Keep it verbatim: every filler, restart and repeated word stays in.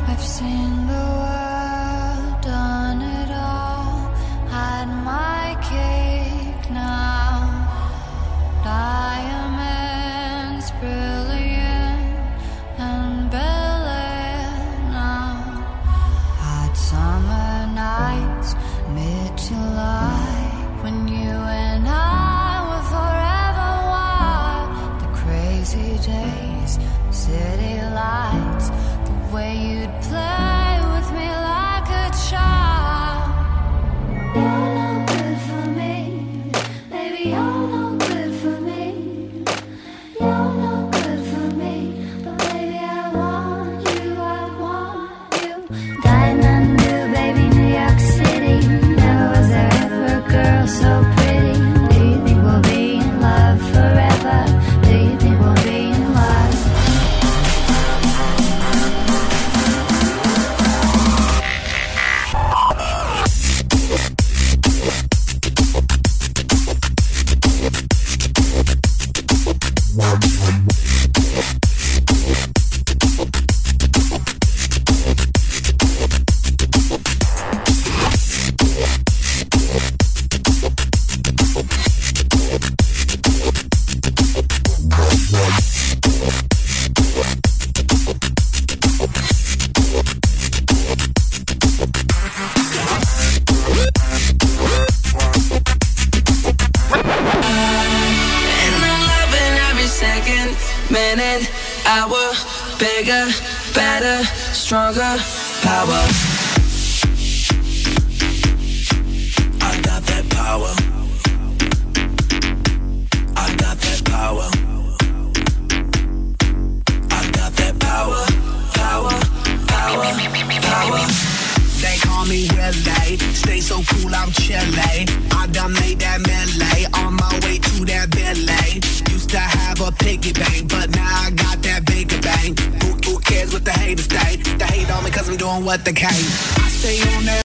I've seen the world, done it all, had my cake now. Diamonds brilliant and brilliant now. Hot summer nights, mid-July, when you and I were forever wild. The crazy days, city lights, the way you'd play with me like a child. You're no good for me, baby, you're no good for me. You're no good for me, but baby, I want you, I want you. Diamond blue, baby, New York City. Never was there ever a girl so pretty. Do you think we'll be in love forever? Do you think we'll be in love? Minute, hour, bigger, better, stronger, power. I got that power. I got that power. I got that power, power, power, power. They call me Willie, stay so cool, I'm chillin'. I done made that melee, on my way to that Billy. Used to have a piggy bank, but now I got that bigger bang. Who, who cares what the haters say? They hate on me cause I'm doing what they can. I stay on that